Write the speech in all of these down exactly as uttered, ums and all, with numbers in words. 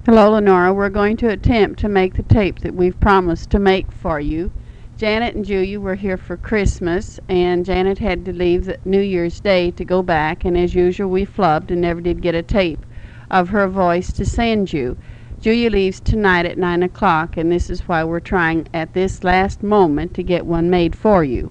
Hello, Lenora. We're going to attempt to make the tape that we've promised to make for you. Janet and Julia were here for Christmas, and Janet had to leave the New Year's Day to go back, and as usual we flubbed and never did get a tape of her voice to send you. Julia leaves tonight at nine o'clock, and this is why we're trying at this last moment to get one made for you.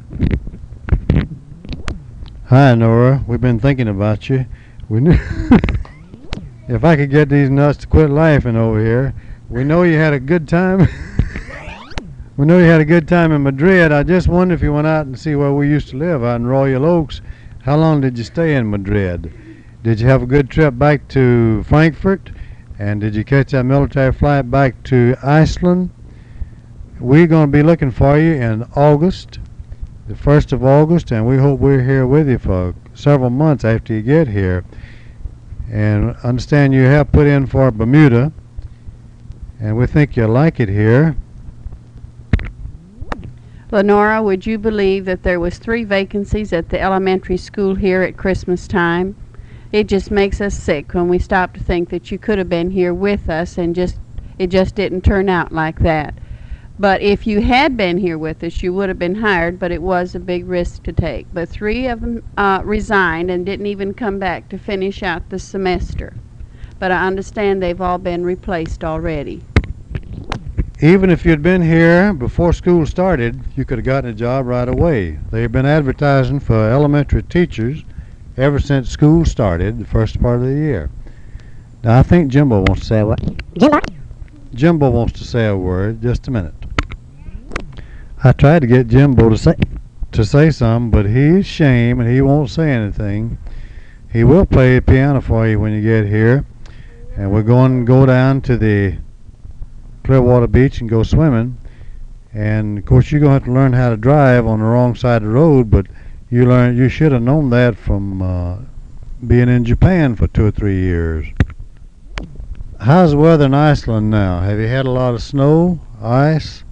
Hi, Nora. We've been thinking about you. We knew if I could get these nuts to quit laughing over here. We know you had a good time. We know you had a good time in Madrid. I just wondered if you went out and see where we used to live out in Royal Oaks. How long did you stay in Madrid? Did you have a good trip back to Frankfurt? And did you catch that military flight back to Iceland? We're going to be looking for you in August, the first of August, and we hope we're here with you for several months after you get here. And understand you have put in for Bermuda, and we think you'll like it here. Lenora, would you believe that there was three vacancies at the elementary school here at Christmas time? It just makes us sick when we stop to think that you could have been here with us and just it just didn't turn out like that. But if you had been here with us, you would have been hired, but it was a big risk to take. But three of them uh, resigned and didn't even come back to finish out the semester. But I understand they've all been replaced already. Even if you'd been here before school started, you could have gotten a job right away. They've been advertising for elementary teachers ever since school started, the first part of the year. Now, I think Jimbo wants to say a word. Jimbo? Jimbo wants to say a word. Just a minute. I tried to get Jimbo to say to say something, but he's shame and he won't say anything. He will play the piano for you when you get here, and we're going to go down to the Clearwater Beach and go swimming. And of course, you're going to have to learn how to drive on the wrong side of the road, but you learn you should have known that from uh, being in Japan for two or three years. How's the weather in Iceland now? Have you had a lot of snow, ice?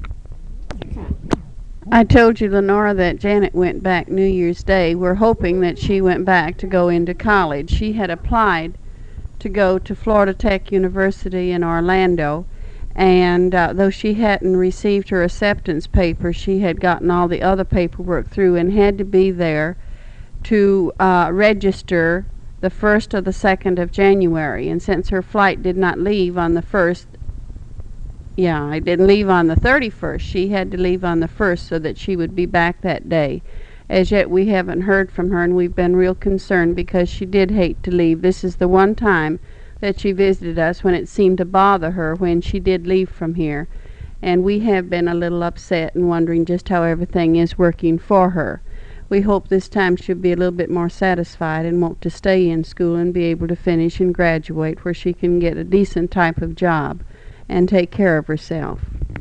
I told you, Lenora, that Janet went back New Year's Day. We're hoping that she went back to go into college. She had applied to go to Florida Tech University in Orlando, and uh, though she hadn't received her acceptance paper, she had gotten all the other paperwork through and had to be there to uh, register the first or the second of January. And since her flight did not leave on the first, yeah, I didn't leave on the thirty-first, she had to leave on the first so that she would be back that day. As yet we haven't heard from her, and we've been real concerned because she did hate to leave. This is the one time that she visited us when it seemed to bother her when she did leave from here, and we have been a little upset and wondering just how everything is working for her. We hope this time she'll be a little bit more satisfied and want to stay in school and be able to finish and graduate where she can get a decent type of job and take care of herself.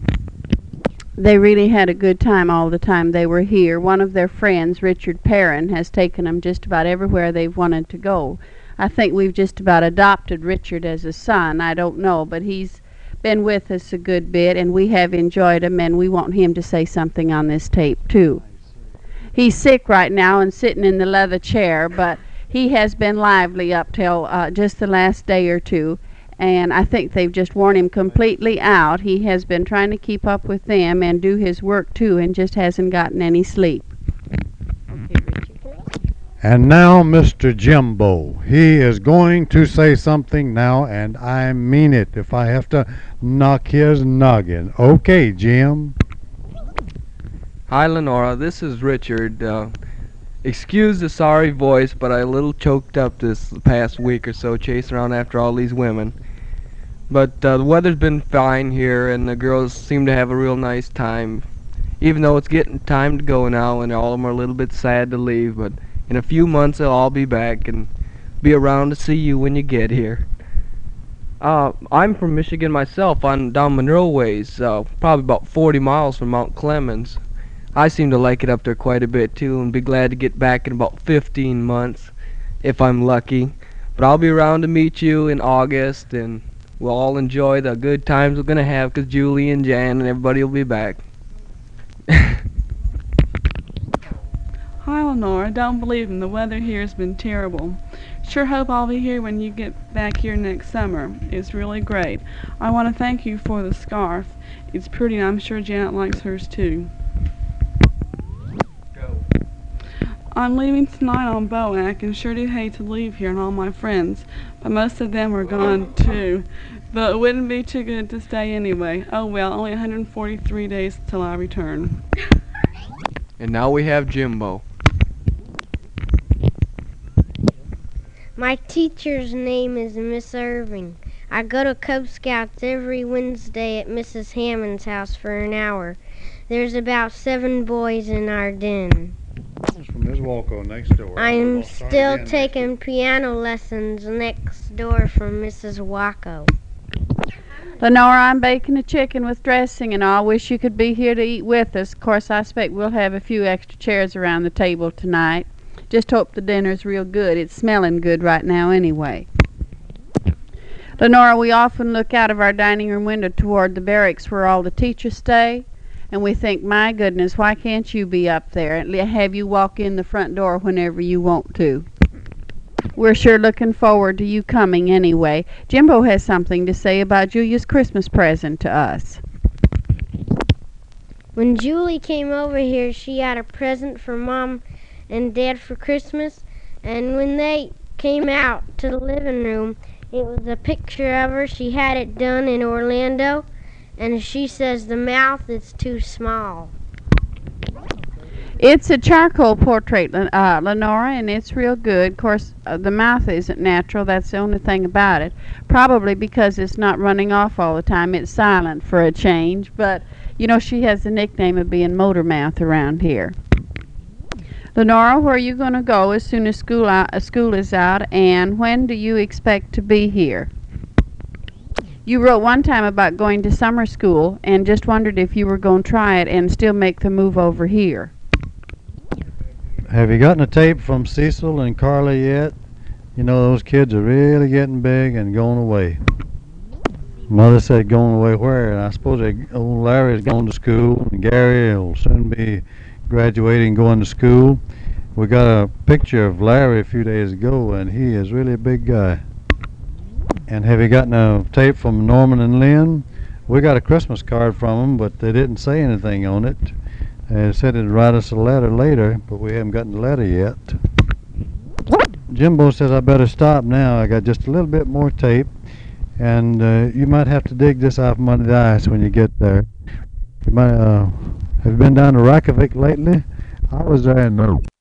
They really had a good time all the time they were here. One of their friends, Richard Perrin, has taken them just about everywhere they've wanted to go. I think we've just about adopted Richard as a son. I don't know, but he's been with us a good bit, and we have enjoyed him, and we want him to say something on this tape, too. He's sick right now and sitting in the leather chair, but he has been lively up till uh, just the last day or two, and I think they've just worn him completely out. He has been trying to keep up with them and do his work, too, and just hasn't gotten any sleep. Okay, Richard. And now Mister Jimbo. He is going to say something now, and I mean it if I have to knock his noggin. Okay, Jim. Hi, Lenora. This is Richard. Uh, excuse the sorry voice, but I a little choked up this past week or so chasing around after all these women. But uh, the weather's been fine here, and the girls seem to have a real nice time. Even though it's getting time to go now, and all of them are a little bit sad to leave, but in a few months they'll all be back and be around to see you when you get here. Uh, I'm from Michigan myself, on down Monroe ways, uh, probably about forty miles from Mount Clemens. I seem to like it up there quite a bit too, and be glad to get back in about fifteen months, if I'm lucky. But I'll be around to meet you in August, and we'll all enjoy the good times we're going to have, because Julie and Jan and everybody will be back. Hi, Nora. Don't believe him. The weather here has been terrible. Sure hope I'll be here when you get back here next summer. It's really great. I want to thank you for the scarf. It's pretty, and I'm sure Janet likes hers too. Go. I'm leaving tonight on Boac, and sure do hate to leave here and all my friends, but most of them are gone too. But it wouldn't be too good to stay anyway. Oh well, only one hundred forty-three days till I return. And now we have Jimbo. My teacher's name is Miss Irving. I go to Cub Scouts every Wednesday at Missus Hammond's house for an hour. There's about seven boys in our den. It's from Miz Walco next door. I'm I'll start still again next taking week. piano lessons next door from Missus Walco. Lenora, I'm baking a chicken with dressing and all. Wish you could be here to eat with us. Of course, I expect we'll have a few extra chairs around the table tonight. Just hope the dinner's real good. It's smelling good right now anyway. Lenora, we often look out of our dining room window toward the barracks where all the teachers stay, and we think, my goodness, why can't you be up there and have you walk in the front door whenever you want to? We're sure looking forward to you coming anyway. Jimbo has something to say about Julia's Christmas present to us. When Julie came over here, she had a present for Mom and Dad for Christmas, and when they came out to the living room, it was a picture of her. She had it done in Orlando, and she says the mouth is too small. It's a charcoal portrait, uh, Lenora, and it's real good. Of course, uh, the mouth isn't natural. That's the only thing about it. Probably because it's not running off all the time. It's silent for a change. But, you know, she has the nickname of being Motor Mouth around here. Lenora, where are you going to go as soon as school, out, uh, school is out, and when do you expect to be here? You wrote one time about going to summer school and just wondered if you were going to try it and still make the move over here. Have you gotten a tape from Cecil and Carly yet? You know, those kids are really getting big and going away. Mother said going away where? And I suppose they, old Larry's going to school, and Gary will soon be graduating, going to school. We got a picture of Larry a few days ago, and he is really a big guy. And have you gotten a tape from Norman and Lynn? We got a Christmas card from them, but they didn't say anything on it. They said they'd write us a letter later, but we haven't gotten the letter yet. Jimbo says I better stop now. I got just a little bit more tape, and uh, you might have to dig this out from under the ice when you get there. You might, uh, have you been down to Reykjavik lately? I was there. No.